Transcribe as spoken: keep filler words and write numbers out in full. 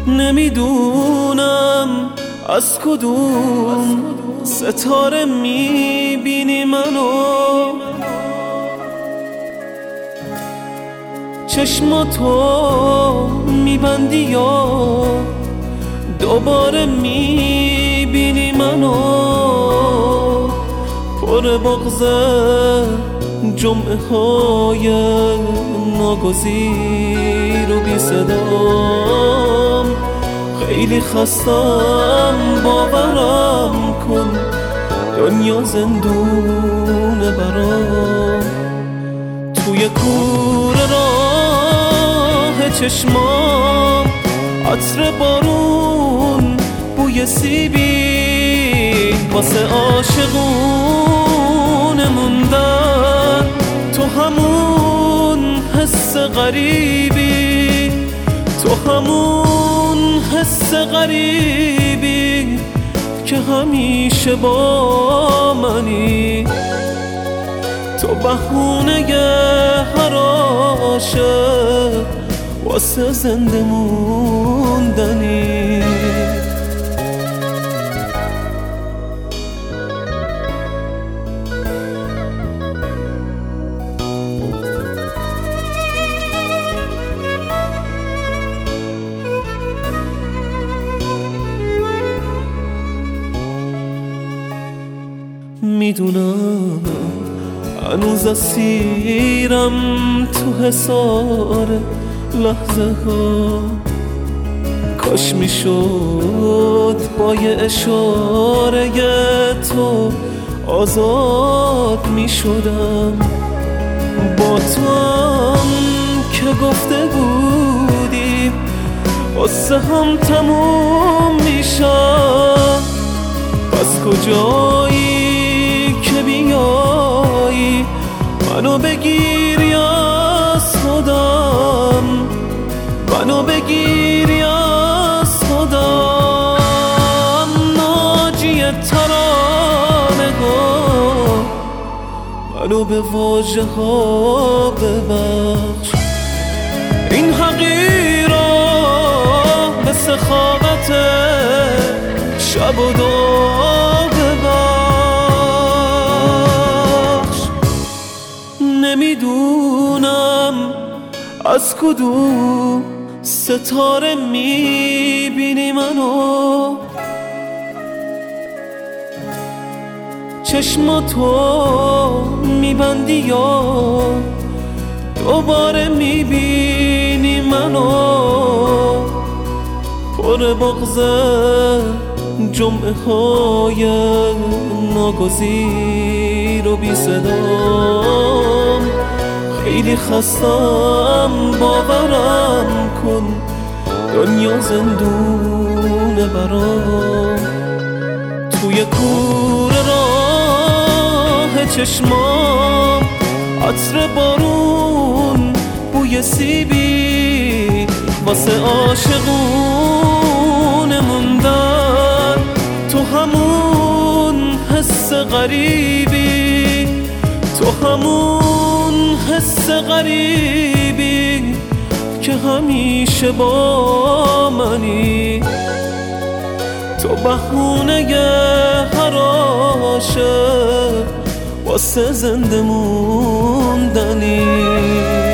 نمیدونم از کدوم ستاره میبینی منو، چشماتو میبندی یا دوباره میبینی منو، پر بغضه جمعه های ناگزیر و بی صدام، خیلی خستم باورم کن دنیا زندونه برام، توی کوره راه چشمام عطر بارون بوی سیبی، واسه عاشقون موندن تو همون حس غریبی، تو همون حس غریبی که همیشه با منی، تو بهونه هر عاشق واسه زنده موندنی. میدونم هنوز اسیرم تو حصار لحظه ها، کاش میشد با یه اشاره تو آزاد میشدم، با تو هم که گفته بودیم قصه هم تموم میشم، پس کجایی که بیایی منو بگیری از خودم، منو بگیری از خودم، ناجی ترانه ها منو به واژه ها ببخش، این حقیرا به سخاوت شب و دو ببخش. نمیدونم از کدوم ستاره میبینی منو، چشماتو میبندی یا دوباره میبینی منو، پر بغضه جمعه های ناگزیر و بی صدام، خیلی خستم باورم کن دنیا زندونه برام، توی کوره راه چشمام عطر بارون بوی سیبی، واسه عاشقون موندن تو همون حس غریبی، تو همون حس غریبی که همیشه با منی، تو بهونه هر عاشق واسه زنده موندنی.